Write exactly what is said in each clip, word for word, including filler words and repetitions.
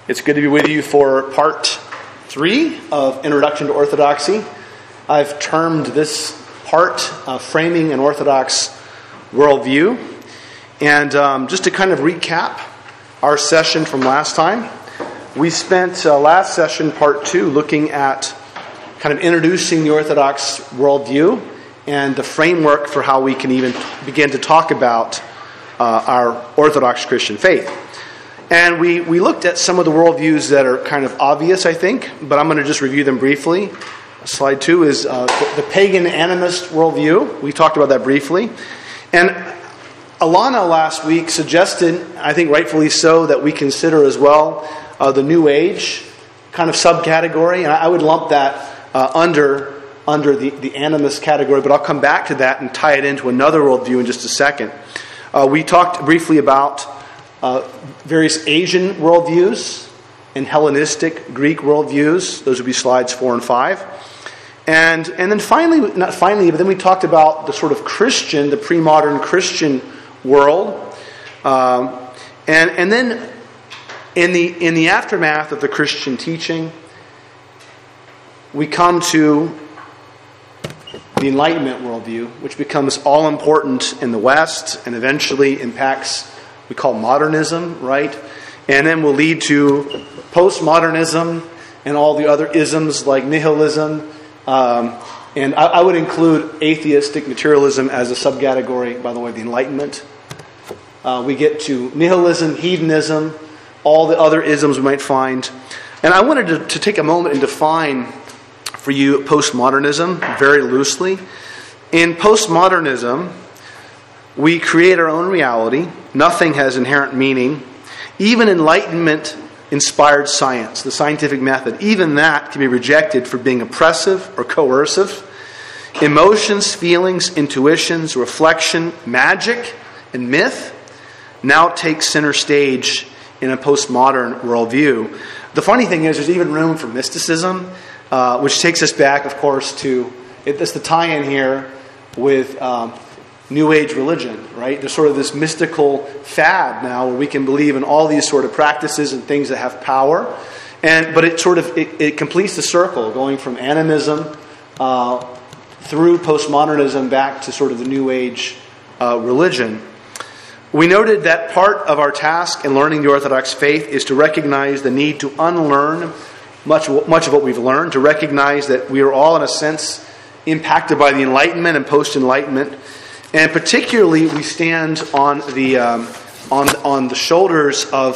It's good to be with you for part three of Introduction to Orthodoxy. I've termed this part uh, Framing an Orthodox Worldview. And um, just to kind of recap our session from last time, we spent uh, last session, part two, looking at kind of introducing the Orthodox worldview and the framework for how we can even t- begin to talk about uh, our Orthodox Christian faith. And we, we looked at some of the worldviews that are kind of obvious, I think, but I'm going to just review them briefly. Slide two is uh, the, the pagan animist worldview. We talked about that briefly. And Alana last week suggested, I think rightfully so, that we consider as well uh, the New Age kind of subcategory. And I, I would lump that uh, under, under the, the animist category, but I'll come back to that and tie it into another worldview in just a second. Uh, we talked briefly about Uh, various Asian worldviews and Hellenistic Greek worldviews. Those would be slides four and five. And and then finally, not finally, but then we talked about the sort of Christian, the pre-modern Christian world. Um, and and then in the in the aftermath of the Christian teaching, we come to the Enlightenment worldview, which becomes all important in the West and eventually impacts we call modernism, right? And then will lead to postmodernism and all the other isms like nihilism. Um, and I, I would include atheistic materialism as a subcategory, by the way, the Enlightenment. Uh, we get to nihilism, hedonism, all the other isms we might find. And I wanted to, to take a moment and define for you postmodernism very loosely. In postmodernism, we create our own reality. Nothing has inherent meaning. Even Enlightenment-inspired science, the scientific method, even that can be rejected for being oppressive or coercive. Emotions, feelings, intuitions, reflection, magic, and myth now take center stage in a postmodern worldview. The funny thing is there's even room for mysticism, uh, which takes us back, of course, to, it's the tie-in here with Um, New Age religion, right? There's sort of this mystical fad now where we can believe in all these sort of practices and things that have power, and but it sort of it, it completes the circle, going from animism uh, through postmodernism back to sort of the New Age uh, religion. We noted that part of our task in learning the Orthodox faith is to recognize the need to unlearn much much of what we've learned, to recognize that we are all in a sense impacted by the Enlightenment and post-Enlightenment. And particularly, we stand on the um, on on the shoulders of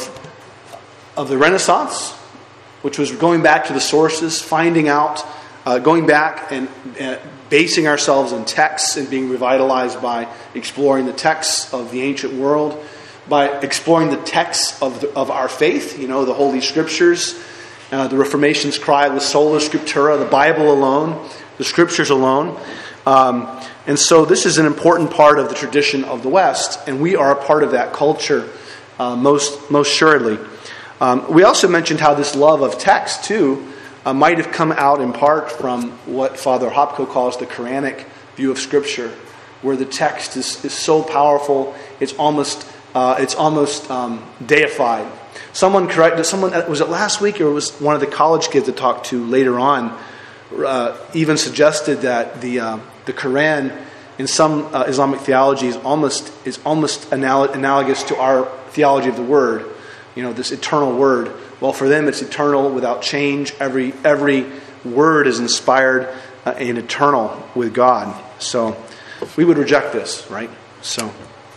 of the Renaissance, which was going back to the sources, finding out, uh, going back and uh, basing ourselves in texts and being revitalized by exploring the texts of the ancient world, by exploring the texts of the, of our faith. You know, the Holy Scriptures. Uh, the Reformation's cry was sola scriptura, the Bible alone, the Scriptures alone. Um, and so this is an important part of the tradition of the West, and we are a part of that culture uh, most most assuredly. Um, we also mentioned how this love of text, too, uh, might have come out in part from what Father Hopko calls the Quranic view of Scripture, where the text is, is so powerful, it's almost uh, it's almost um, deified. Someone corrected, someone, was it last week or was one of the college kids I talked to later on, uh, even suggested that the uh, the Quran in some uh, Islamic theology is almost is almost anal- analogous to our theology of the Word, you know, this eternal Word. Well, for them it's eternal without change. Every every word is inspired uh, and eternal with God. So we would reject this, right? So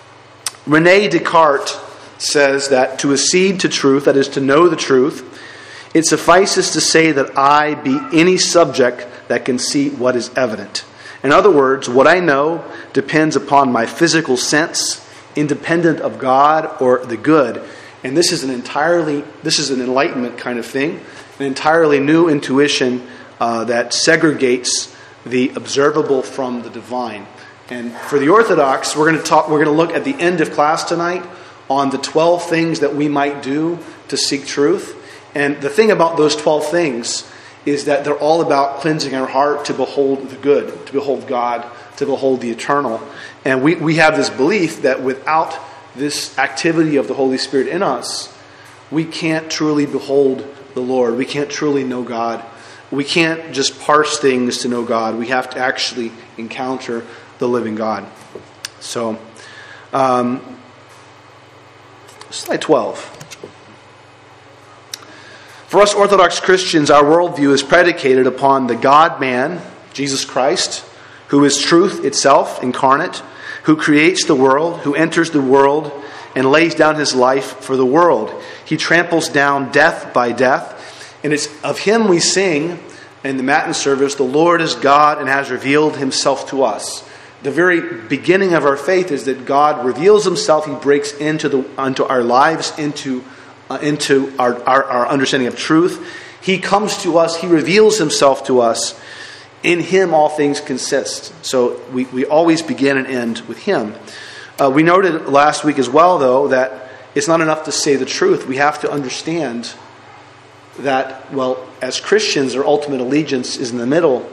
René Descartes says that to accede to truth, that is to know the truth, it suffices to say that I be any subject that can see what is evident. In other words, what I know depends upon my physical sense, independent of God or the good. And this is an entirely, this is an Enlightenment kind of thing, an entirely new intuition uh, that segregates the observable from the divine. And for the Orthodox, we're going to talk. We're going to look at the end of class tonight on the twelve things that we might do to seek truth. And the thing about those twelve things is that they're all about cleansing our heart to behold the good, to behold God, to behold the eternal. And we, we have this belief that without this activity of the Holy Spirit in us, we can't truly behold the Lord. We can't truly know God. We can't just parse things to know God. We have to actually encounter the living God. So, um, slide twelve. For us Orthodox Christians, our worldview is predicated upon the God-man, Jesus Christ, who is truth itself incarnate, who creates the world, who enters the world and lays down his life for the world. He tramples down death by death, and it's of him we sing in the Matin service, the Lord is God and has revealed himself to us. The very beginning of our faith is that God reveals himself. He breaks into the into our lives, into uh, into our, our, our understanding of truth. He comes to us. He reveals himself to us. In him all things consist. So we, we always begin and end with him. Uh, we noted last week as well, though, that it's not enough to say the truth. We have to understand that, well, as Christians, our ultimate allegiance is in the middle.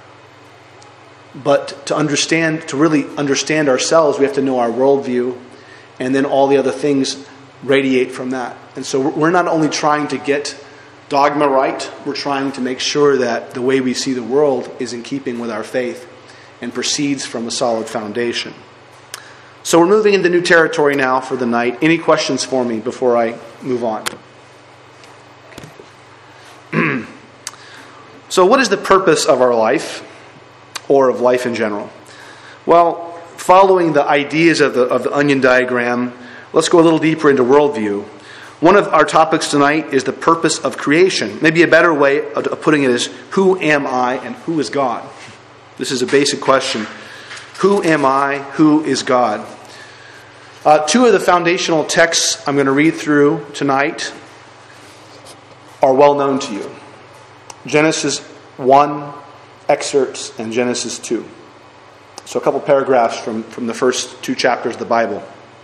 But to understand, to really understand ourselves, we have to know our worldview, and then all the other things radiate from that. And so we're not only trying to get dogma right, we're trying to make sure that the way we see the world is in keeping with our faith and proceeds from a solid foundation. So we're moving into new territory now for the night. Any questions for me before I move on? So what is the purpose of our life, or of life in general? Well, following the ideas of the, of the onion diagram, let's go a little deeper into worldview. One of our topics tonight is the purpose of creation. Maybe a better way of putting it is, who am I and who is God? This is a basic question. Who am I? Who is God? Uh, two of the foundational texts I'm going to read through tonight are well known to you. Genesis one excerpts and Genesis two. So a couple paragraphs from, from the first two chapters of the Bible.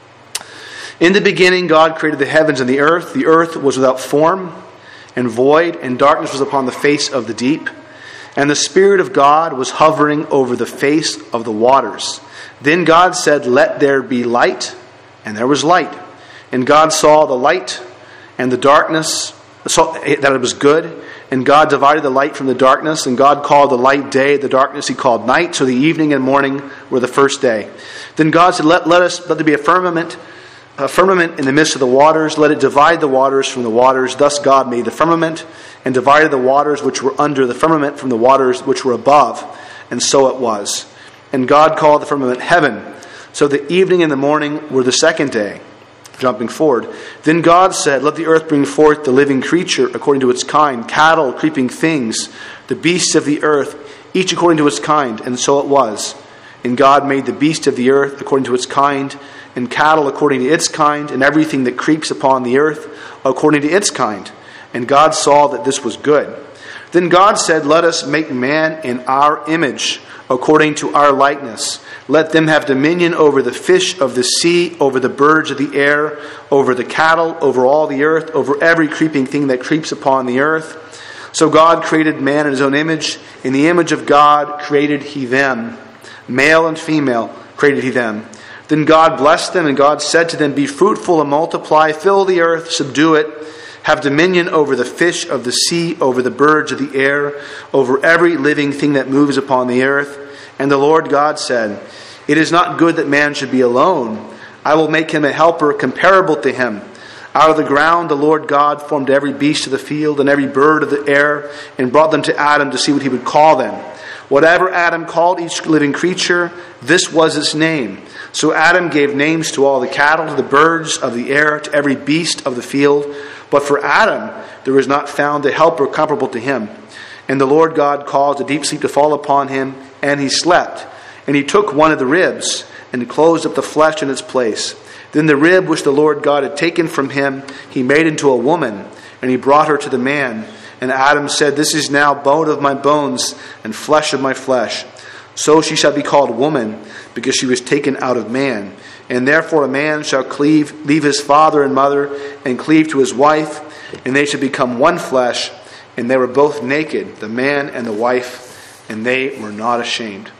In the beginning, God created the heavens and the earth. The earth was without form and void, and darkness was upon the face of the deep. And the Spirit of God was hovering over the face of the waters. Then God said, "Let there be light," and there was light. And God saw the light and the darkness, saw that it was good. And God divided the light from the darkness, and God called the light day, the darkness he called night. So the evening and morning were the first day. Then God said, let, let us let there be a firmament, a firmament in the midst of the waters. Let it divide the waters from the waters. Thus God made the firmament, and divided the waters which were under the firmament from the waters which were above. And so it was. And God called the firmament heaven. So the evening and the morning were the second day. Jumping forward. Then God said, "Let the earth bring forth the living creature according to its kind, cattle, creeping things, the beasts of the earth, each according to its kind." And so it was. And God made the beast of the earth according to its kind, and cattle according to its kind, and everything that creeps upon the earth according to its kind. And God saw that this was good. Then God said, "Let us make man in our image, according to our likeness. Let them have dominion over the fish of the sea, over the birds of the air, over the cattle, over all the earth, over every creeping thing that creeps upon the earth." So God created man in his own image. In the image of God created he them. Male and female created he them. Then God blessed them, and God said to them, "Be fruitful and multiply, fill the earth, subdue it. Have dominion over the fish of the sea, over the birds of the air, over every living thing that moves upon the earth." And the Lord God said, "It is not good that man should be alone. I will make him a helper comparable to him." Out of the ground the Lord God formed every beast of the field and every bird of the air, and brought them to Adam to see what he would call them. Whatever Adam called each living creature, this was its name. So Adam gave names to all the cattle, to the birds of the air, to every beast of the field. But for Adam there was not found a helper comparable to him. And the Lord God caused a deep sleep to fall upon him, and he slept. And he took one of the ribs, and closed up the flesh in its place. Then the rib which the Lord God had taken from him, he made into a woman, and he brought her to the man. And Adam said, "This is now bone of my bones, and flesh of my flesh. So she shall be called woman, because she was taken out of man. And therefore a man shall cleave, leave his father and mother, and cleave to his wife, and they shall become one flesh. And they were both naked, the man and the wife, and they were not ashamed."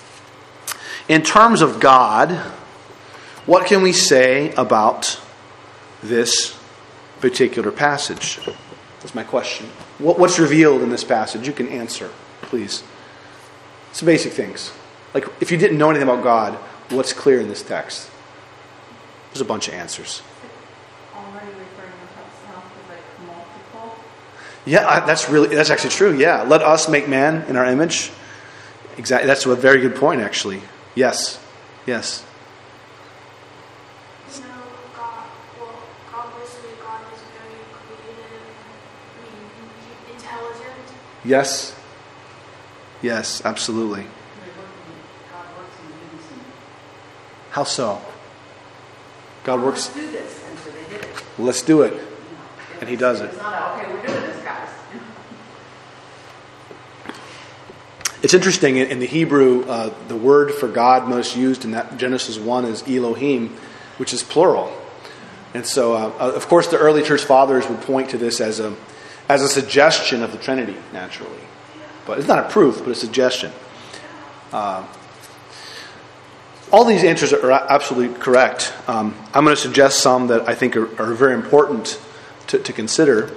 In terms of God, what can we say about this particular passage? That's my question. What, what's revealed in this passage? You can answer, please. Some basic things. Like, if you didn't know anything about God, what's clear in this text? There's a bunch of answers. Already referring to itself as like multiple. Yeah, I, that's really that's actually true. Yeah, let us make man in our image. Exactly. That's a very good point, actually. Yes. Yes. You know, God, well, obviously God is very creative, I mean, intelligent. Yes. Yes, absolutely. God works in unison. How so? God works. Let's do this, and so they did it. Let's do it. You know, And he does it. It's not a, okay, we're doing this, guys. It's interesting, in the Hebrew, uh, the word for God most used in that Genesis one is Elohim, which is plural. And so, uh, of course, the early church fathers would point to this as a as a suggestion of the Trinity, naturally. But it's not a proof, but a suggestion. Uh, all these answers are absolutely correct. Um, I'm going to suggest some that I think are, are very important to, to consider.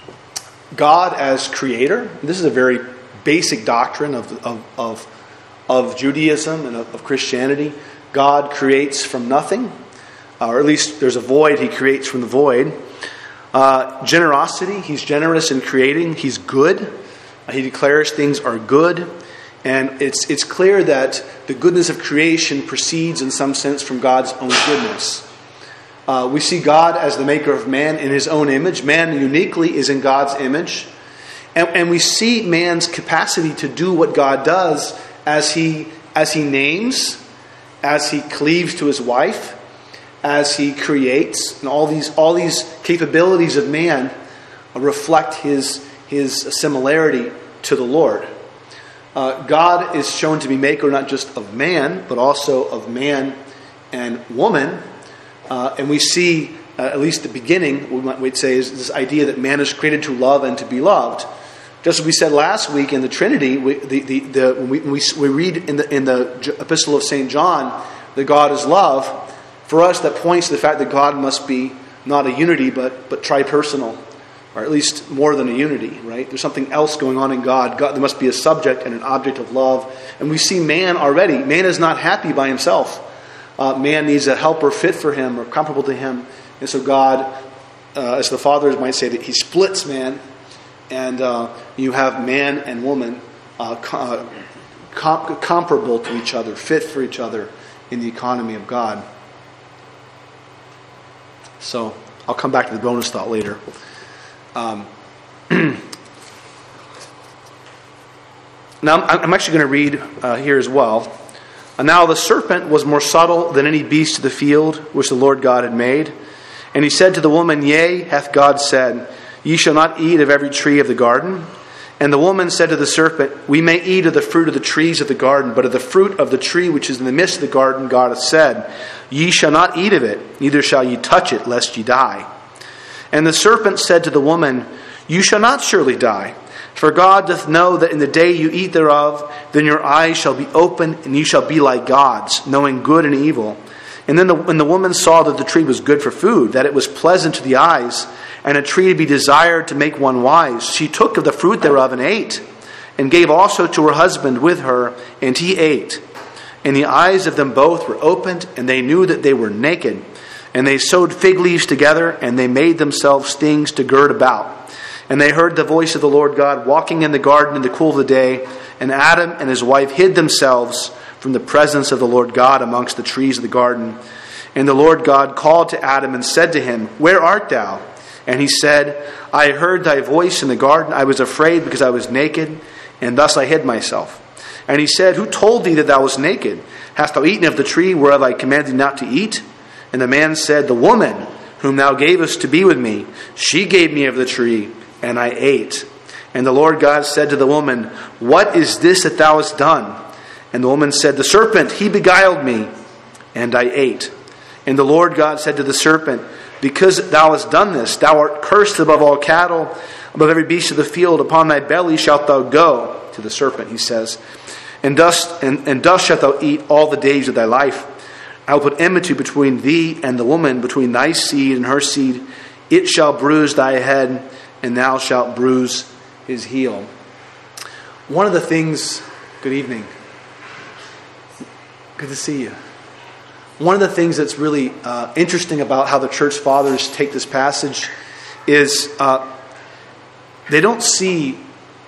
God as creator, this is a very basic doctrine of of of, of Judaism and of, of Christianity. God creates from nothing, uh, or at least there's a void. He creates from the void. Uh, generosity. He's generous in creating. He's good. Uh, he declares things are good, and it's it's clear that the goodness of creation proceeds in some sense from God's own goodness. Uh, we see God as the maker of man in His own image. Man uniquely is in God's image. And, and we see man's capacity to do what God does as he as he names, as he cleaves to his wife, as he creates, and all these all these capabilities of man reflect his his similarity to the Lord. Uh, God is shown to be maker not just of man, but also of man and woman, uh, and we see uh, at least the beginning, we might we'd say, is this idea that man is created to love and to be loved. Just as we said last week in the Trinity, we, the, the, the, when we, we, we read in the, in the Epistle of Saint John that God is love. For us, that points to the fact that God must be not a unity, but but tripersonal, or at least more than a unity. Right? There's something else going on in God. God, there must be a subject and an object of love. And we see man already. Man is not happy by himself. Uh, man needs a helper fit for him or comparable to him. And so God, uh, as the fathers might say, that He splits man. And uh, you have man and woman uh, com- com- comparable to each other, fit for each other in the economy of God. So I'll come back to the bonus thought later. Um, now I'm actually going to read uh, here as well. And now the serpent was more subtle than any beast of the field which the Lord God had made. And he said to the woman, Yea, hath God said, Ye shall not eat of every tree of the garden. And the woman said to the serpent, We may eat of the fruit of the trees of the garden, but of the fruit of the tree which is in the midst of the garden, God hath said, Ye shall not eat of it, neither shall ye touch it, lest ye die. And the serpent said to the woman, You shall not surely die. For God doth know that in the day you eat thereof, then your eyes shall be opened, and ye shall be like gods, knowing good and evil. And then the, when the woman saw that the tree was good for food, that it was pleasant to the eyes, and a tree to be desired to make one wise, she took of the fruit thereof and ate, and gave also to her husband with her, and he ate. And the eyes of them both were opened, and they knew that they were naked. And they sewed fig leaves together, and they made themselves stings to gird about. And they heard the voice of the Lord God walking in the garden in the cool of the day, and Adam and his wife hid themselves from the presence of the Lord God amongst the trees of the garden. And the Lord God called to Adam and said to him, Where art thou? And he said, I heard thy voice in the garden. I was afraid because I was naked, and thus I hid myself. And he said, Who told thee that thou wast naked? Hast thou eaten of the tree whereof I commanded thee not to eat? And the man said, The woman whom thou gavest to be with me, she gave me of the tree, and I ate. And the Lord God said to the woman, What is this that thou hast done? And the woman said, The serpent, he beguiled me, and I ate. And the Lord God said to the serpent, Because thou hast done this, thou art cursed above all cattle, above every beast of the field. Upon thy belly shalt thou go, to the serpent, he says, and dust and, and dust shalt thou eat all the days of thy life. I will put enmity between thee and the woman, between thy seed and her seed. It shall bruise thy head, and thou shalt bruise his heel. One of the things, good evening. Good to see you. One of the things that's really uh, interesting about how the church fathers take this passage is uh, they don't see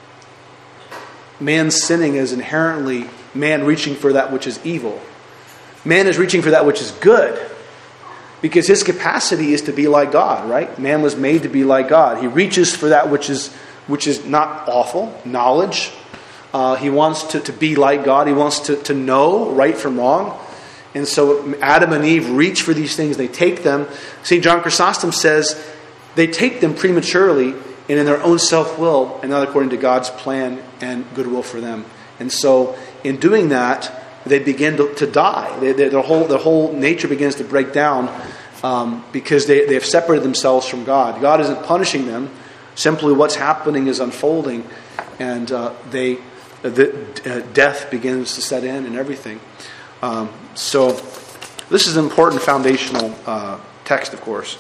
man sinning as inherently man reaching for that which is evil. Man is reaching for that which is good, because his capacity is to be like God, right? Man was made to be like God. He reaches for that which is which is not awful, knowledge. Uh, he wants to, to be like God. He wants to, to know right from wrong. And so Adam and Eve reach for these things. They take them. Saint John Chrysostom says they take them prematurely and in their own self-will and not according to God's plan and goodwill for them. And so in doing that, they begin to, to die. They, they, their, whole, their whole nature begins to break down um, because they, they have separated themselves from God. God isn't punishing them. Simply what's happening is unfolding, and uh, they the, uh, death begins to set in and everything. Um, so this is an important foundational uh, text, of course.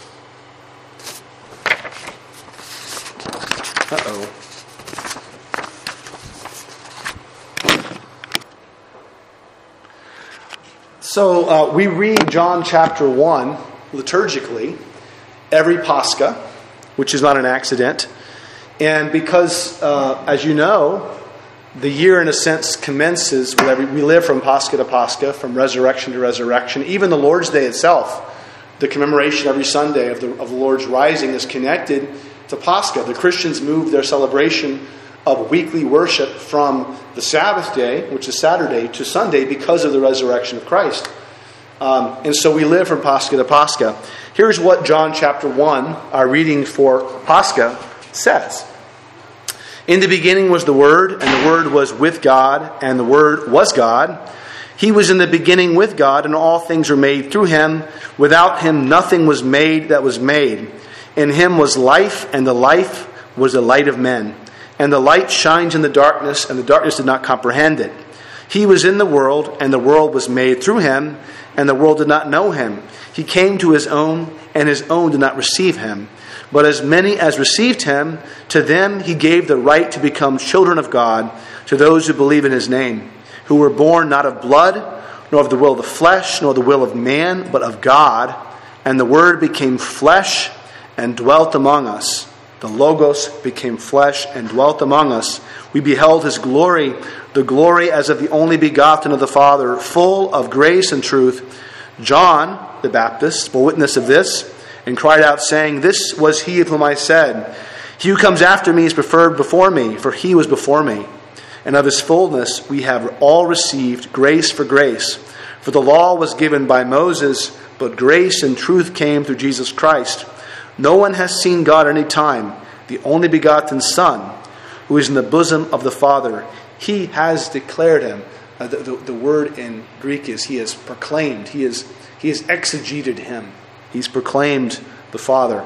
Uh-oh. So uh, we read John chapter one liturgically every Pascha, which is not an accident. And because, uh, as you know, the year in a sense commences with every, we live from Pascha to Pascha, from resurrection to resurrection. Even the Lord's Day itself, the commemoration every Sunday of the, of the Lord's rising is connected to Pascha. The Christians moved their celebration of weekly worship from the Sabbath day, which is Saturday, to Sunday because of the resurrection of Christ. Um, and so we live from Pascha to Pascha. Here's what John chapter one, our reading for Pascha, says. In the beginning was the Word, and the Word was with God, and the Word was God. He was in the beginning with God, and all things were made through Him. Without Him nothing was made that was made. In Him was life, and the life was the light of men. And the light shines in the darkness, and the darkness did not comprehend it. He was in the world, and the world was made through Him, and the world did not know Him. He came to His own, and His own did not receive Him. But as many as received Him, to them He gave the right to become children of God, to those who believe in His name, who were born not of blood, nor of the will of the flesh, nor the will of man, but of God. And the Word became flesh and dwelt among us. The Logos became flesh and dwelt among us. We beheld His glory, the glory as of the only begotten of the Father, full of grace and truth. John, the Baptist, bore witness of this, and cried out, saying, This was He of whom I said, He who comes after me is preferred before me, for He was before me. And of His fullness we have all received grace for grace. For the law was given by Moses, but grace and truth came through Jesus Christ. No one has seen God any time. The only begotten Son, who is in the bosom of the Father, He has declared Him. Uh, the, the, the word in Greek is He has proclaimed. He has, he has exegeted Him. He's proclaimed the Father.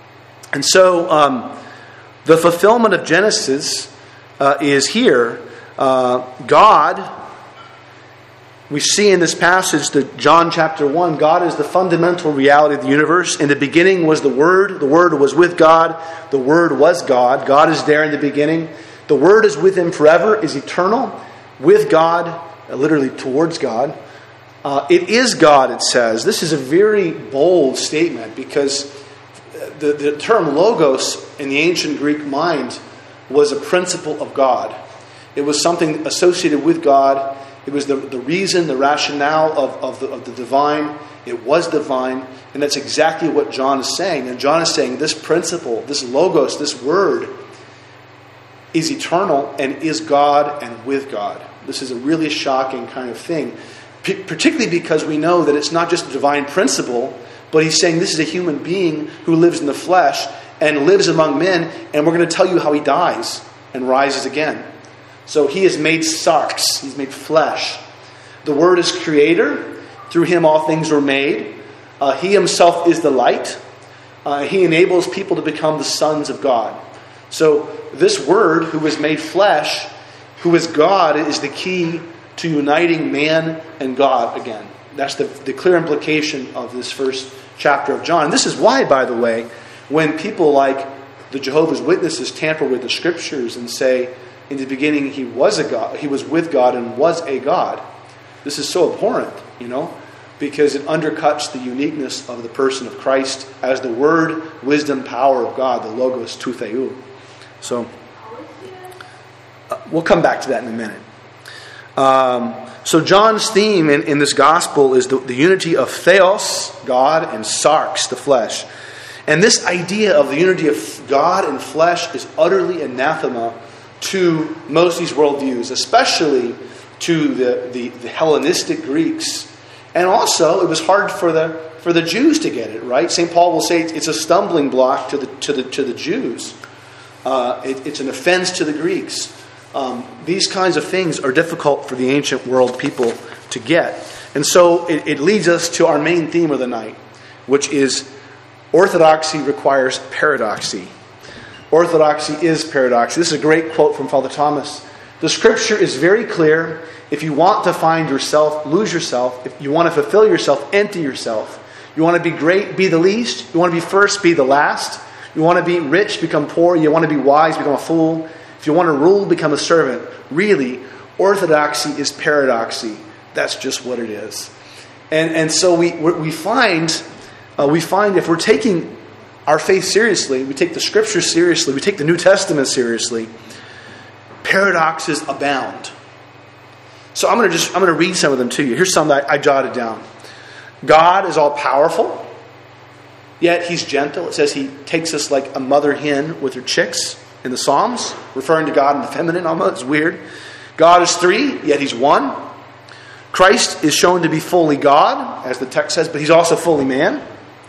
And so um, the fulfillment of Genesis uh, is here. Uh, God, we see in this passage, that John chapter one, God is the fundamental reality of the universe. In the beginning was the Word. The Word was with God. The Word was God. God is there in the beginning. The Word is with Him forever, is eternal, with God, literally towards God. Uh, it is God, it says. This is a very bold statement, because the, the term logos in the ancient Greek mind was a principle of God. It was something associated with God. It was the, the reason, the rationale of, of, the, of the divine. It was divine. And that's exactly what John is saying. And John is saying this principle, this logos, this word, is eternal and is God and with God. This is a really shocking kind of thing. Particularly because we know that it's not just a divine principle, but he's saying this is a human being who lives in the flesh and lives among men, and we're going to tell you how he dies and rises again. So he is made sarx, he's made flesh. The Word is creator. Through Him all things were made. Uh, he Himself is the light. Uh, he enables people to become the sons of God. So this Word, who was made flesh, who is God, is the key to uniting man and God again. That's the, the clear implication of this first chapter of John. And this is why, by the way, When people like the Jehovah's Witnesses tamper with the Scriptures and say, in the beginning he was a God, he was with God and was a God. This is so abhorrent, you know, because it undercuts the uniqueness of the person of Christ as the Word, wisdom, power of God, the Logos tou theou. So, uh, we'll come back to that in a minute. Um, so John's theme in, in this gospel is the, the unity of theos, God, and sarx, the flesh. And this idea of the unity of God and flesh is utterly anathema to most of these worldviews, especially to the, the, the Hellenistic Greeks. And also, it was hard for the for the Jews to get it, right? Saint Paul will say it's a stumbling block to the to the to the Jews. Uh, it, it's an offense to the Greeks. Um, these kinds of things are difficult for the ancient world people to get. And so it, it leads us to our main theme of the night, which is orthodoxy requires paradoxy. Orthodoxy is paradoxy. This is a great quote from Father Thomas. The Scripture is very clear. If you want to find yourself, lose yourself. If you want to fulfill yourself, empty yourself. You want to be great, be the least. You want to be first, be the last. You want to be rich, become poor. You want to be wise, become a fool. If you want to rule, become a servant. Really, orthodoxy is paradoxy. That's just what it is. And and so we we find uh, we find if we're taking our faith seriously, we take the Scriptures seriously, we take the New Testament seriously, paradoxes abound. So I'm going to just I'm going to read some of them to you. Here's some that I, I jotted down. God is all powerful, yet He's gentle. It says He takes us like a mother hen with her chicks in the Psalms, referring to God in the feminine almost. It's weird. God is three, yet He's one. Christ is shown to be fully God, as the text says, but He's also fully man.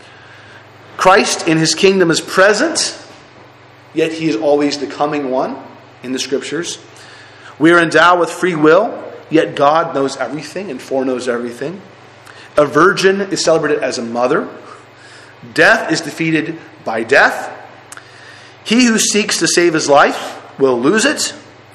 Christ in His kingdom is present, yet He is always the coming one in the Scriptures. We are endowed with free will, yet God knows everything and foreknows everything. A virgin is celebrated as a mother. Death is defeated by death. He who seeks to save his life will lose it.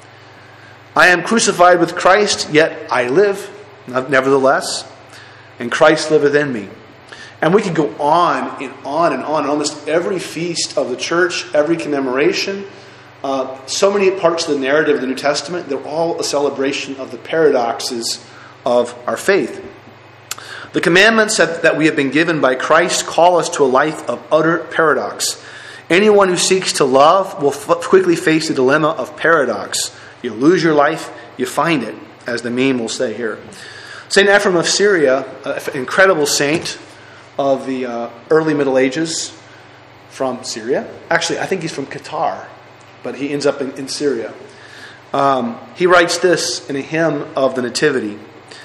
I am crucified with Christ, yet I live, nevertheless, and Christ liveth in me. And we could go on and on and on. Almost every feast of the church, every commemoration, uh, so many parts of the narrative of the New Testament, they're all a celebration of the paradoxes of our faith. The commandments that, that we have been given by Christ call us to a life of utter paradox. Anyone who seeks to love will f- quickly face the dilemma of paradox. You lose your life, you find it, as the meme will say here. Saint Ephrem of Syria, an incredible saint of the uh, early Middle Ages from Syria. Actually, I think he's from Qatar, but he ends up in, in Syria. Um, he writes this in a hymn of the Nativity.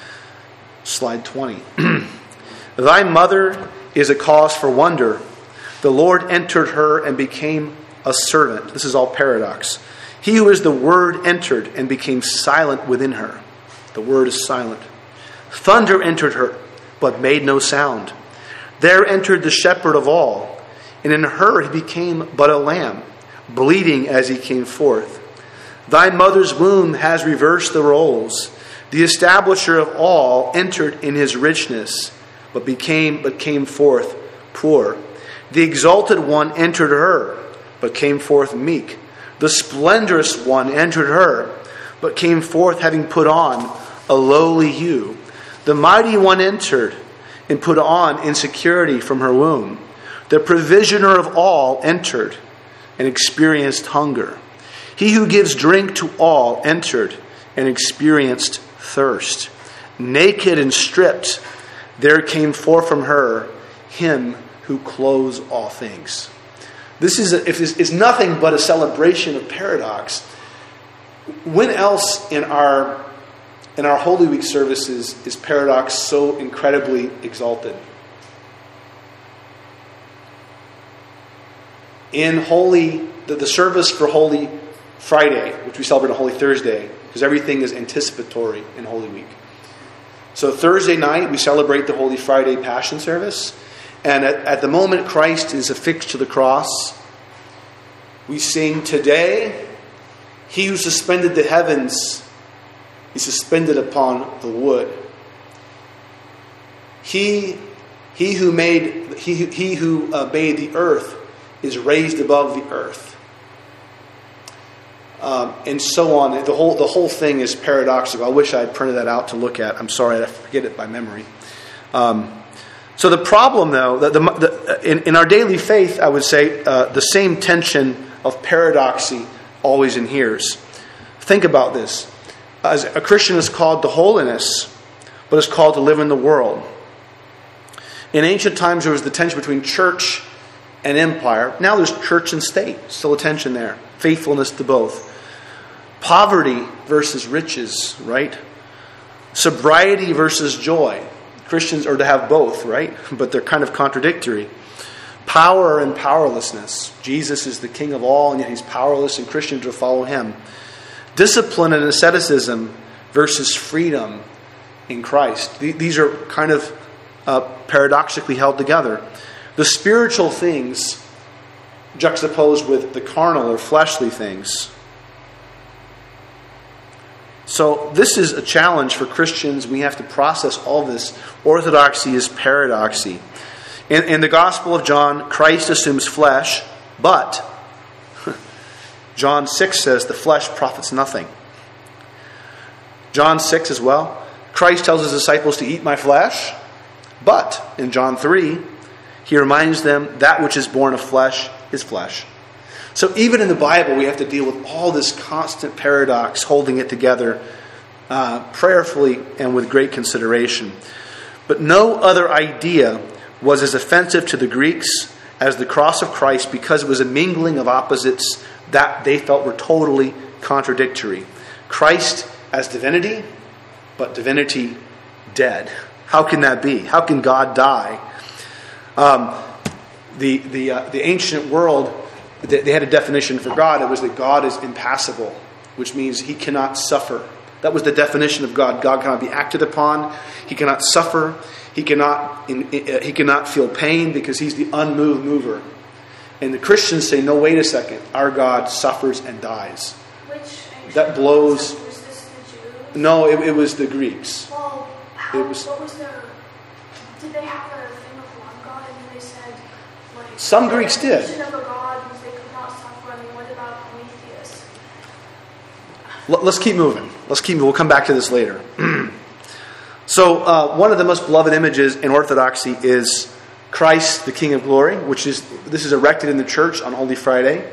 Slide twenty. Thy mother is a cause for wonder. The Lord entered her and became a servant. This is all paradox. He who is the Word entered and became silent within her. The Word is silent. Thunder entered her, but made no sound. There entered the shepherd of all, and in her he became but a lamb, bleating as he came forth. Thy mother's womb has reversed the roles. The establisher of all entered in his richness, but became but came forth poor. The exalted one entered her, but came forth meek. The splendorous one entered her, but came forth having put on a lowly hue. The mighty one entered and put on insecurity from her womb. The provisioner of all entered and experienced hunger. He who gives drink to all entered and experienced thirst. Naked and stripped, there came forth from her him who clothes all things. This is a, if this is nothing but a celebration of paradox. When else in our in our Holy Week services is paradox so incredibly exalted? In Holy the, the service for Holy Friday, which we celebrate on Holy Thursday, because everything is anticipatory in Holy Week. So Thursday night we celebrate the Holy Friday Passion Service. And at, at the moment Christ is affixed to the cross, we sing, today, he who suspended the heavens, he suspended upon the wood. He, he who made, he, he who uh, made the earth, is raised above the earth. Um, and so on. The whole the whole thing is paradoxical. I wish I had printed that out to look at. I'm sorry, I forget it by memory. Um, so the problem, though, the, the, the, in, in our daily faith, I would say uh, the same tension of paradoxy always inheres. Think about this. As a Christian is called to holiness, but is called to live in the world. In ancient times, there was the tension between church and empire. Now there's church and state. Still a tension there. Faithfulness to both. Poverty versus riches, right? Sobriety versus joy. Christians are to have both, right? But they're kind of contradictory. Power and powerlessness. Jesus is the king of all, and yet he's powerless, and Christians are to follow him. Discipline and asceticism versus freedom in Christ. These are kind of uh, paradoxically held together. The spiritual things juxtaposed with the carnal or fleshly things. So this is a challenge for Christians. We have to process all this. Orthodoxy is paradoxy. In, in the Gospel of John, Christ assumes flesh, but John six says the flesh profits nothing. John six as well, Christ tells his disciples to eat my flesh, but in John three, he reminds them that which is born of flesh is flesh. So even in the Bible, we have to deal with all this constant paradox, holding it together uh, prayerfully and with great consideration. But no other idea was as offensive to the Greeks as the cross of Christ, because it was a mingling of opposites that they felt were totally contradictory. Christ as divinity, but divinity dead. How can that be? How can God die? Um, the the uh, the ancient world, they had a definition for God. It was that God is impassible, which means he cannot suffer. That was the definition of God. God cannot be acted upon. He cannot suffer. He cannot he cannot feel pain because he's the unmoved mover. And the Christians say, no, wait a second. Our God suffers and dies. Which that blows. Was this the Jews? No, it, it was the Greeks. Well, how, it was, what was their... Did they have a thing of one God? And then they said, like... Some Greeks did. The definition of a God was they could not suffer. I mean, what about Prometheus? Let's keep moving. Let's keep moving. We'll come back to this later. So, uh, one of the most beloved images in Orthodoxy is Christ, the King of Glory, which is, this is erected in the church on Holy Friday.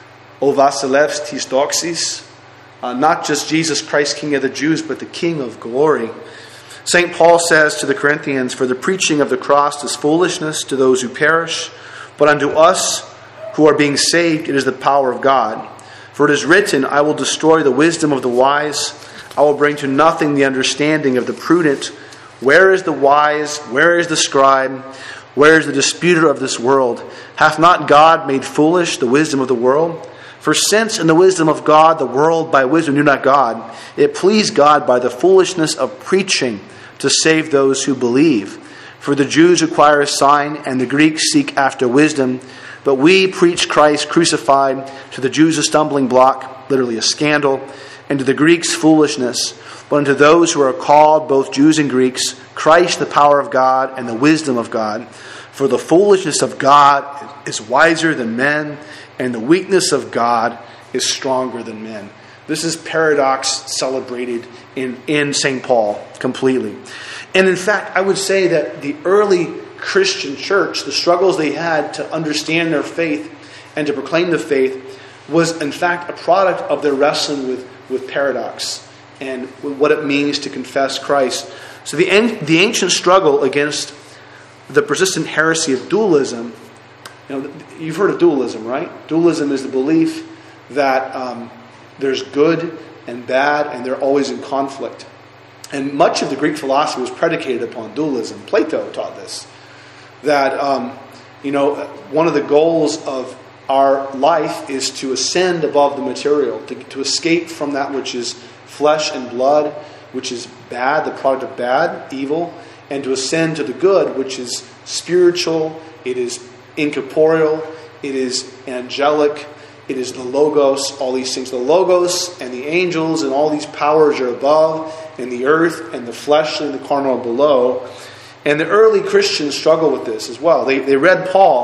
O Vasilev tis doxis. Uh, not just Jesus Christ, King of the Jews, but the King of Glory. Saint Paul says to the Corinthians, for the preaching of the cross is foolishness to those who perish, but unto us who are being saved it is the power of God. For it is written, I will destroy the wisdom of the wise, I will bring to nothing the understanding of the prudent. Where is the wise? Where is the scribe? Where is the disputer of this world? Hath not God made foolish the wisdom of the world? For since in the wisdom of God the world by wisdom knew not God, it pleased God by the foolishness of preaching to save those who believe. For the Jews require a sign, and the Greeks seek after wisdom. But we preach Christ crucified, to the Jews a stumbling block, literally a scandal, and to the Greeks foolishness. But unto those who are called, both Jews and Greeks, Christ the power of God and the wisdom of God. For the foolishness of God is wiser than men, and the weakness of God is stronger than men. This is paradox celebrated in, in Saint Paul completely. And in fact, I would say that the early Christian church, the struggles they had to understand their faith and to proclaim the faith, was in fact a product of their wrestling with, with paradox and what it means to confess Christ. So the, the ancient struggle against the persistent heresy of dualism, you know, you've heard of dualism, right? Dualism is the belief that um, there's good and bad and they're always in conflict. And much of the Greek philosophy was predicated upon dualism. Plato taught this. That, um, you know, one of the goals of our life is to ascend above the material, to, to escape from that which is flesh and blood, which is bad, the product of bad, evil, and to ascend to the good, which is spiritual, it is incorporeal, it is angelic, it is the Logos, all these things. The Logos and the angels and all these powers are above, and the earth and the fleshly and the carnal are below. And the early Christians struggle with this as well. They, they read Paul,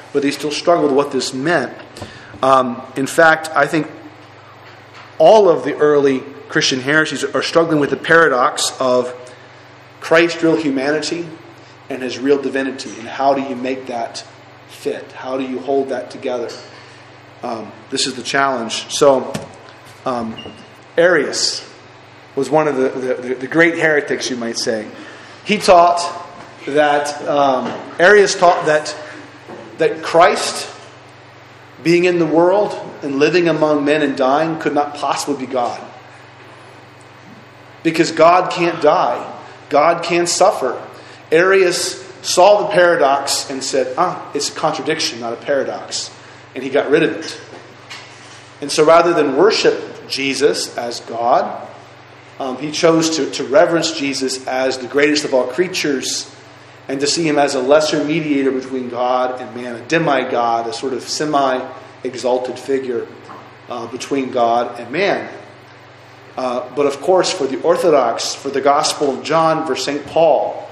but they still struggled with what this meant. Um, in fact, I think all of the early Christian heresies are struggling with the paradox of Christ's real humanity and his real divinity. And how do you make that fit? How do you hold that together? Um, this is the challenge. So, um, Arius was one of the, the, the great heretics, you might say. He taught that, um, Arius taught that, that Christ, being in the world and living among men and dying, could not possibly be God. Because God can't die. God can't suffer. Arius saw the paradox and said, ah, it's a contradiction, not a paradox. And he got rid of it. And so rather than worship Jesus as God, um, he chose to, to reverence Jesus as the greatest of all creatures and to see him as a lesser mediator between God and man, a demigod, a sort of semi-exalted figure uh, between God and man. Uh, but of course, for the Orthodox, for the Gospel of John versus Saint Paul,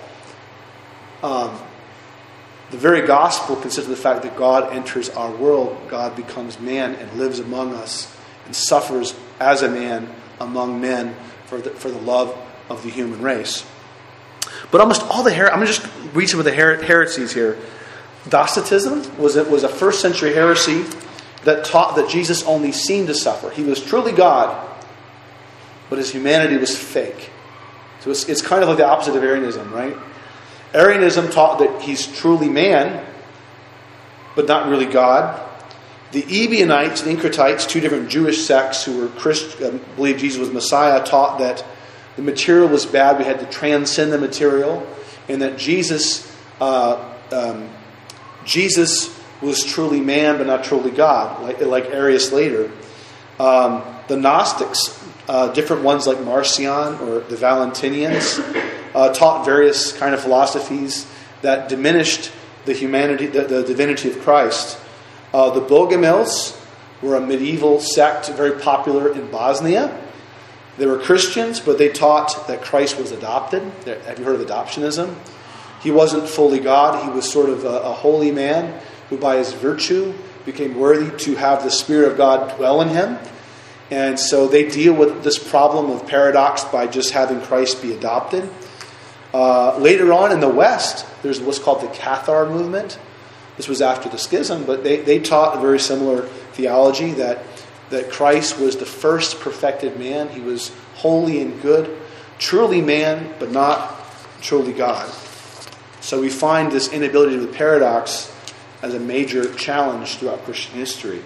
um, the very Gospel consists of the fact that God enters our world, God becomes man and lives among us and suffers as a man among men for the, for the love of the human race. But almost all the her- I'm going to just read some of the her- heresies here. Docetism was a, was a first century heresy that taught that Jesus only seemed to suffer. He was truly God, but his humanity was fake. So it's, it's kind of like the opposite of Arianism, right? Arianism taught that he's truly man, but not really God. The Ebionites, the Incretites, two different Jewish sects who were Christ, uh, believed Jesus was Messiah, taught that the material was bad. We had to transcend the material, and that Jesus, uh, um, Jesus was truly man, but not truly God, like, like Arius later. Um, the Gnostics, uh, different ones like Marcion or the Valentinians, uh, taught various kind of philosophies that diminished the humanity, the, the divinity of Christ. Uh, the Bogomils were a medieval sect, very popular in Bosnia. They were Christians, but they taught that Christ was adopted. Have you heard of adoptionism? He wasn't fully God. He was sort of a, a holy man who by his virtue became worthy to have the Spirit of God dwell in him. And so they deal with this problem of paradox by just having Christ be adopted. Uh, later on in the West, there's what's called the Cathar movement. This was after the schism, but they, they taught a very similar theology that that Christ was the first perfected man. He was holy and good, truly man, but not truly God. So we find this inability to the paradox as a major challenge throughout Christian history.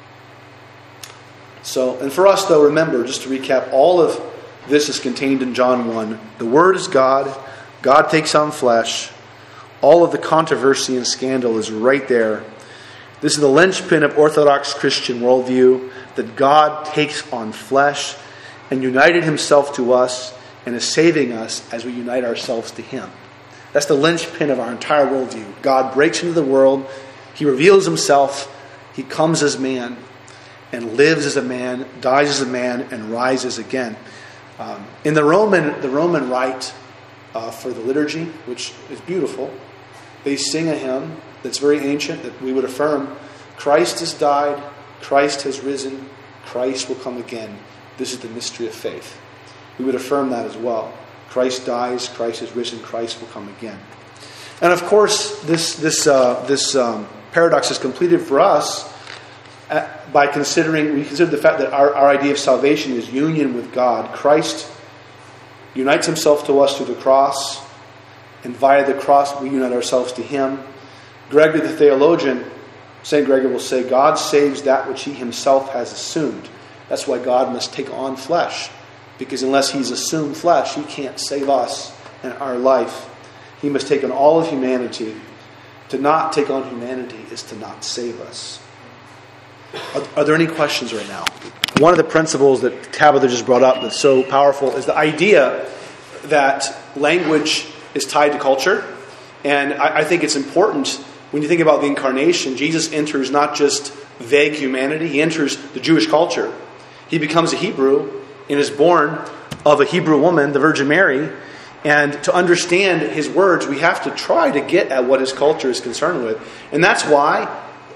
So, and for us though, remember, just to recap, all of this is contained in John one. The Word is God. God takes on flesh. All of the controversy and scandal is right there. This is the linchpin of Orthodox Christian worldview, that God takes on flesh and united himself to us and is saving us as we unite ourselves to him. That's the linchpin of our entire worldview. God breaks into the world. He reveals himself. He comes as man and lives as a man, dies as a man, and rises again. Um, in the Roman, the Roman rite uh, for the liturgy, which is beautiful, they sing a hymn that's very ancient that we would affirm: Christ has died, Christ has risen, Christ will come again. This is the mystery of faith. We would affirm that as well. Christ dies, Christ has risen, Christ will come again. And of course, this this uh, this um, paradox is completed for us at, by considering, we consider the fact that our, our idea of salvation is union with God. Christ unites himself to us through the cross, and via the cross we unite ourselves to him. Gregory the theologian, Saint Gregory will say, God saves that which he himself has assumed. That's why God must take on flesh. Because unless he's assumed flesh, he can't save us and our life. He must take on all of humanity. To not take on humanity is to not save us. Are, are there any questions right now? One of the principles that Tabitha just brought up that's so powerful is the idea that language is tied to culture. And I, I think it's important when you think about the incarnation. Jesus enters not just vague humanity, he enters the Jewish culture. He becomes a Hebrew and is born of a Hebrew woman, the Virgin Mary. And to understand his words, we have to try to get at what his culture is concerned with. And that's why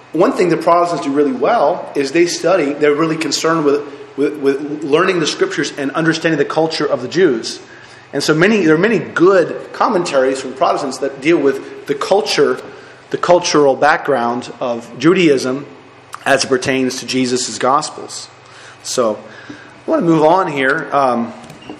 one thing the Protestants do really well is they study, they're really concerned with, with, with learning the Scriptures and understanding the culture of the Jews. And so many there are many good commentaries from Protestants that deal with the culture, the cultural background of Judaism as it pertains to Jesus' Gospels. So I want to move on here. Um,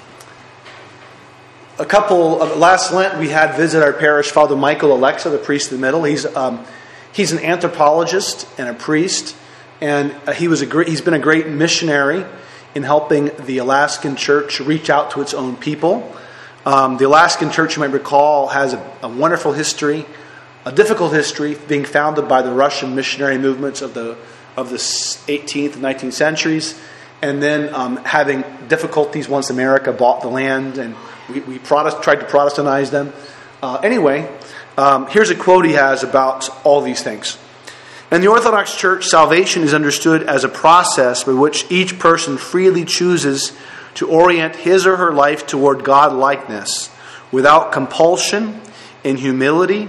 a couple of last Lent we had visit our parish Father Michael Alexa, the priest in the middle. He's um, he's an anthropologist and a priest, and he was a great, he's been a great missionary in helping the Alaskan church reach out to its own people. Um, the Alaskan church, you might recall, has a, a wonderful history, a difficult history, being founded by the Russian missionary movements of the of the eighteenth and nineteenth centuries, and then um, having difficulties once America bought the land, and we, we Protest, tried to Protestantize them. Uh, anyway, um, here's a quote he has about all these things. In the Orthodox Church, salvation is understood as a process by which each person freely chooses to orient his or her life toward God-likeness without compulsion, in humility,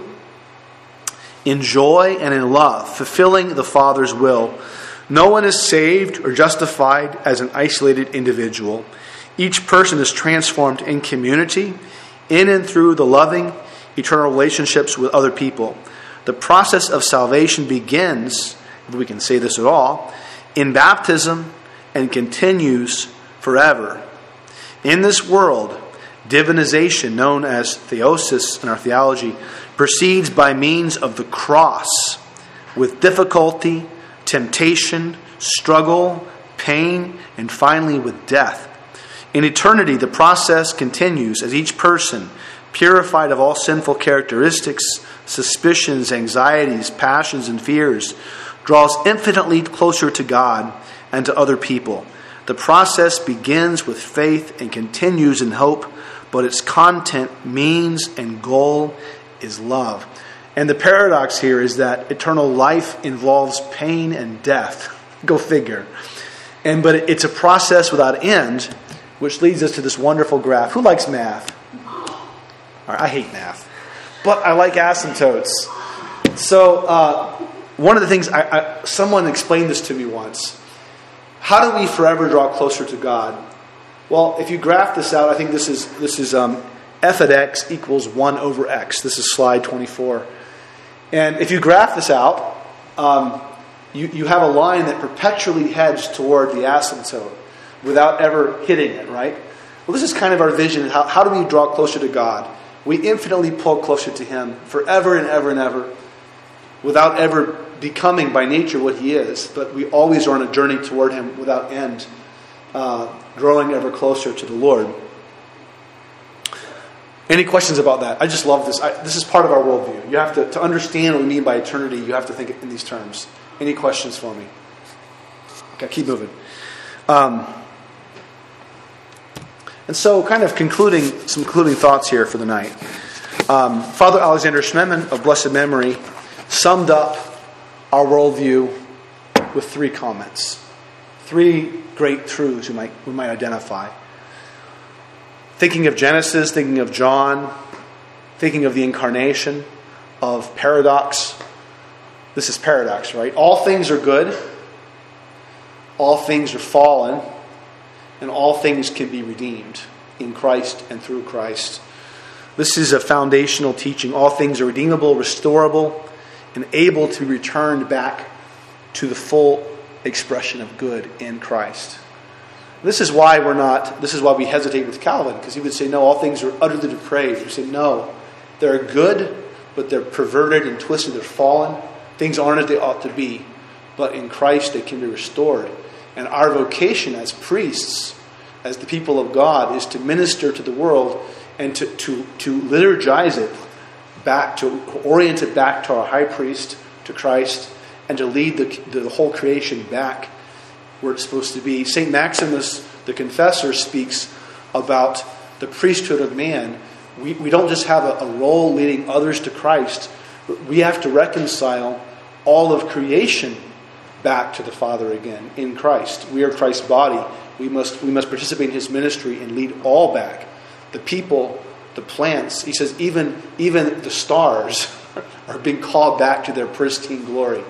in joy, and in love, fulfilling the Father's will. No one is saved or justified as an isolated individual. Each person is transformed in community, in and through the loving, eternal relationships with other people. The process of salvation begins, if we can say this at all, in baptism and continues forever. In this world, divinization, known as theosis in our theology, proceeds by means of the cross, with difficulty, temptation, struggle, pain, and finally with death. In eternity, the process continues as each person, purified of all sinful characteristics, suspicions, anxieties, passions, and fears, draws infinitely closer to God and to other people. The process begins with faith and continues in hope, but its content, means, and goal is love. And the paradox here is that eternal life involves pain and death. Go figure. And but it's a process without end, which leads us to this wonderful graph. Who likes math? All right, I hate math, but I like asymptotes. So uh, one of the things, I, I, someone explained this to me once. How do we forever draw closer to God? Well, if you graph this out, I think this is this is um, f at x equals one over x. This is slide twenty-four. And if you graph this out, um, you, you have a line that perpetually heads toward the asymptote without ever hitting it, right? Well, this is kind of our vision. How, how do we draw closer to God? We infinitely pull closer to Him forever and ever and ever without ever becoming by nature what He is. But we always are on a journey toward Him without end, uh, growing ever closer to the Lord. Any questions about that? I just love this. I, this is part of our worldview. You have to, to understand what we mean by eternity, you have to think in these terms. Any questions for me? Okay, keep moving. Um, and so, kind of concluding, some concluding thoughts here for the night. Um, Father Alexander Schmemann of blessed memory summed up our worldview with three comments. Three great truths we might, we might identify. Thinking of Genesis, thinking of John, thinking of the incarnation, of paradox. This is paradox, right? All things are good. All things are fallen. And all things can be redeemed in Christ and through Christ. This is a foundational teaching. All things are redeemable, restorable, and able to be returned back to the full expression of good in Christ. This is why we're not, this is why we hesitate with Calvin, because he would say, no, all things are utterly depraved. We say, no, they're good, but they're perverted and twisted, they're fallen. Things aren't as they ought to be, but in Christ they can be restored. And our vocation as priests, as the people of God, is to minister to the world and to, to, to liturgize it back, to orient it back to our high priest, to Christ, and to lead the, the whole creation back where it's supposed to be. Saint Maximus, the confessor, speaks about the priesthood of man. We, we don't just have a, a role leading others to Christ, but we have to reconcile all of creation back to the Father again in Christ. We are Christ's body. We must we must participate in His ministry and lead all back. The people, the plants. He says even even the stars are being called back to their pristine glory.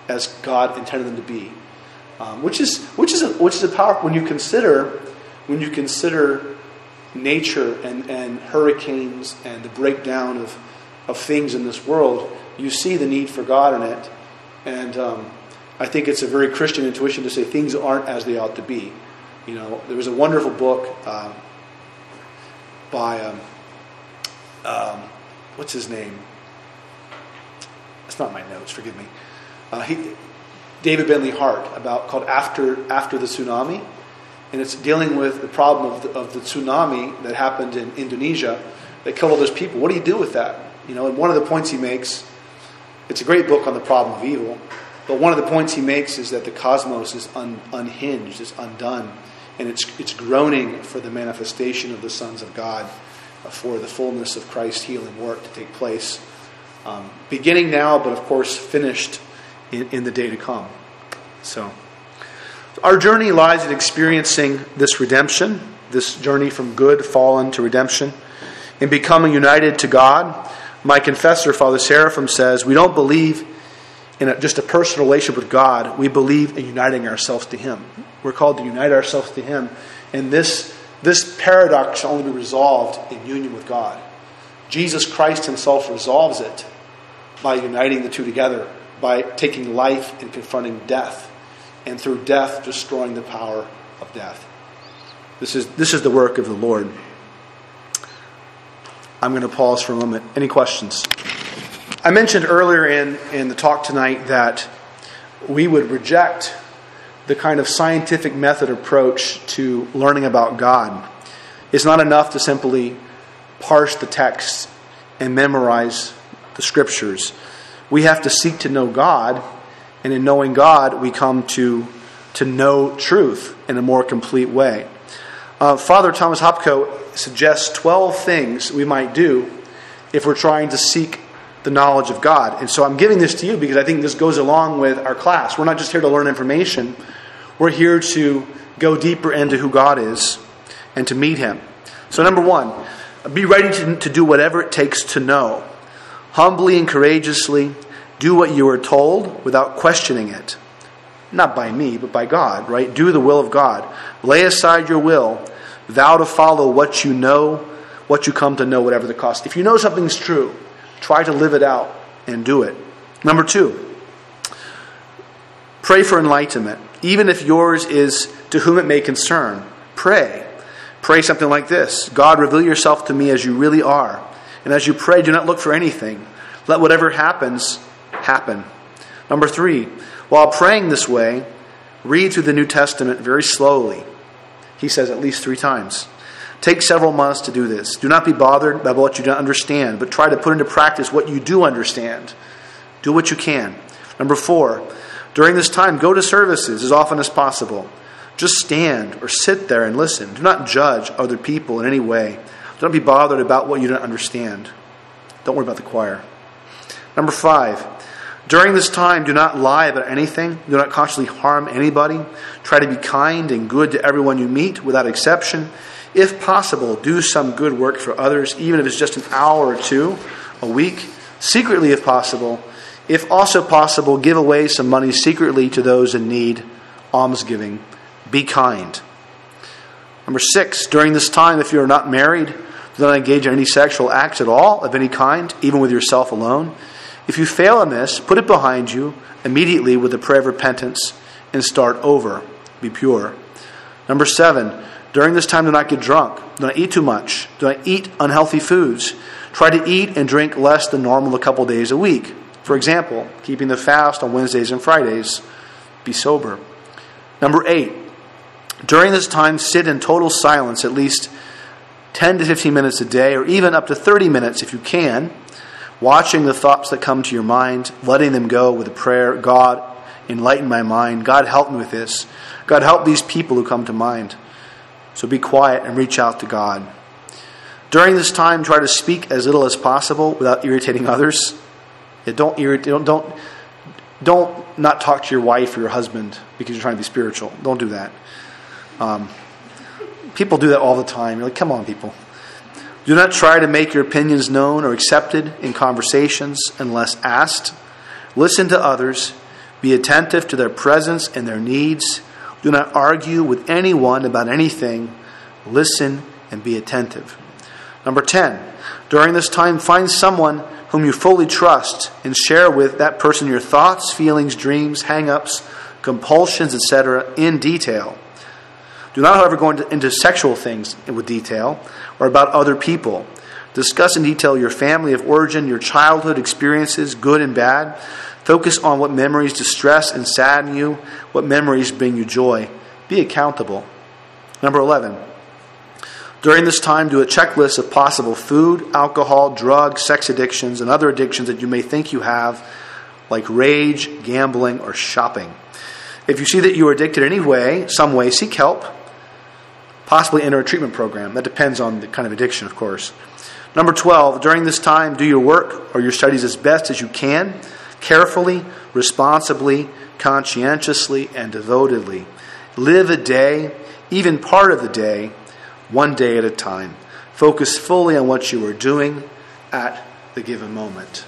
as God intended them to be, um, which is which is a, which is a power when you consider when you consider nature and, and hurricanes and the breakdown of of things in this world. You see the need for God in it, and um, I think it's a very Christian intuition to say things aren't as they ought to be. You know, there was a wonderful book uh, by um, um, what's his name? It's not my notes. Forgive me. Uh, he, David Bentley Hart, about called After After the Tsunami, and it's dealing with the problem of the, of the tsunami that happened in Indonesia that killed all those people. What do you do with that? You know, and one of the points he makes, it's a great book on the problem of evil, but one of the points he makes is that the cosmos is un, unhinged, is undone, and it's it's groaning for the manifestation of the sons of God, uh, for the fullness of Christ's healing work to take place, um, beginning now, but of course finished in, in the day to come. So, our journey lies in experiencing this redemption, this journey from good, fallen to redemption, in becoming united to God. My confessor, Father Seraphim, says we don't believe in a, just a personal relationship with God. We believe in uniting ourselves to Him. We're called to unite ourselves to Him. And this, this paradox can only be resolved in union with God. Jesus Christ Himself resolves it by uniting the two together, by taking life and confronting death, and through death destroying the power of death. This is, this is the work of the Lord. I'm going to pause for a moment. Any questions? I mentioned earlier in, in the talk tonight that we would reject the kind of scientific method approach to learning about God. It's not enough to simply parse the text and memorize the scriptures. We have to seek to know God, and in knowing God, we come to, to know truth in a more complete way. Uh, Father Thomas Hopko suggests twelve things we might do if we're trying to seek the knowledge of God. And so I'm giving this to you because I think this goes along with our class. We're not just here to learn information. We're here to go deeper into who God is and to meet Him. So number one, be ready to, to do whatever it takes to know. Humbly and courageously do what you are told without questioning it. Not by me, but by God, right? Do the will of God. Lay aside your will. Vow to follow what you know, what you come to know, whatever the cost. If you know something's true, try to live it out and do it. Number two, pray for enlightenment. Even if yours is to whom it may concern, pray. Pray something like this: God, reveal yourself to me as you really are. And as you pray, do not look for anything. Let whatever happens, happen. Number three, while praying this way, read through the New Testament very slowly. He says at least three times. Take several months to do this. Do not be bothered by what you don't understand, but try to put into practice what you do understand. Do what you can. Number four, during this time, go to services as often as possible. Just stand or sit there and listen. Do not judge other people in any way. Don't be bothered about what you don't understand. Don't worry about the choir. Number five, during this time, do not lie about anything. Do not consciously harm anybody. Try to be kind and good to everyone you meet without exception. If possible, do some good work for others, even if it's just an hour or two a week. Secretly, if possible. If also possible, give away some money secretly to those in need. Almsgiving. Be kind. Number six, during this time, if you are not married, do not engage in any sexual acts at all of any kind, even with yourself alone. If you fail in this, put it behind you immediately with a prayer of repentance and start over. Be pure. Number seven, during this time do not get drunk. Do not eat too much. Do not eat unhealthy foods. Try to eat and drink less than normal a couple days a week. For example, keeping the fast on Wednesdays and Fridays. Be sober. Number eight, during this time sit in total silence at least ten to fifteen minutes a day, or even up to thirty minutes if you can, watching the thoughts that come to your mind, letting them go with a prayer. God, enlighten my mind. God, help me with this. God, help these people who come to mind. So be quiet and reach out to God. During this time, try to speak as little as possible without irritating others. Yeah, don't irritate. Don't, don't don't not talk to your wife or your husband because you're trying to be spiritual. Don't do that. Um, people do that all the time. You're like, come on, people. Do not try to make your opinions known or accepted in conversations unless asked. Listen to others. Be attentive to their presence and their needs. Do not argue with anyone about anything. Listen and be attentive. Number ten, during this time, find someone whom you fully trust and share with that person your thoughts, feelings, dreams, hang-ups, compulsions, et cetera in detail. Do not, however, go into, into sexual things with detail or about other people. Discuss in detail your family of origin, your childhood experiences, good and bad. Focus on what memories distress and sadden you, what memories bring you joy. Be accountable. Number eleven. During this time, do a checklist of possible food, alcohol, drug, sex addictions, and other addictions that you may think you have, like rage, gambling, or shopping. If you see that you are addicted in any way, some way, seek help. Possibly enter a treatment program. That depends on the kind of addiction, of course. Number twelve, during this time, do your work or your studies as best as you can, carefully, responsibly, conscientiously, and devotedly. Live a day, even part of the day, one day at a time. Focus fully on what you are doing at the given moment.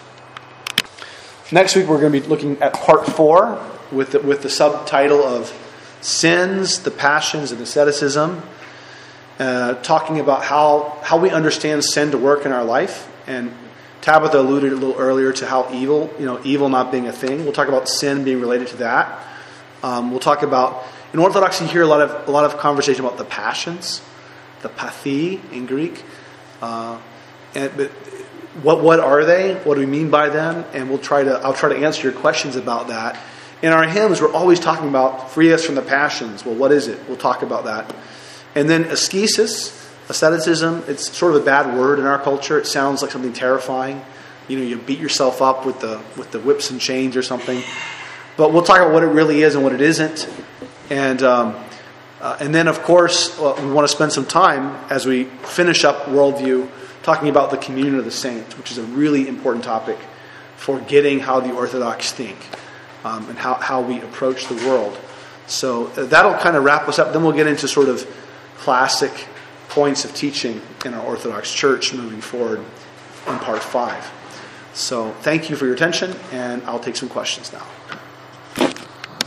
Next week we're going to be looking at part four with the, with the subtitle of Sins, the Passions, and Asceticism. Uh, talking about how, how we understand sin to work in our life. And Tabitha alluded a little earlier to how evil, you know, evil not being a thing. We'll talk about sin being related to that. Um, we'll talk about, in Orthodoxy, you hear a lot of a lot of conversation about the passions, the pathi in Greek. Uh, and but what what are they? What do we mean by them? And we'll try to I'll try to answer your questions about that. In our hymns, we're always talking about free us from the passions. Well, what is it? We'll talk about that. And then ascesis, asceticism, it's sort of a bad word in our culture. It sounds like something terrifying. You know, you beat yourself up with the with the whips and chains or something. But we'll talk about what it really is and what it isn't. And um, uh, and then, of course, well, we want to spend some time as we finish up Worldview talking about the communion of the saints, which is a really important topic for getting how the Orthodox think um, and how, how we approach the world. So uh, that'll kind of wrap us up. Then we'll get into sort of classic points of teaching in our Orthodox Church moving forward in part five. So thank you for your attention, and I'll take some questions now.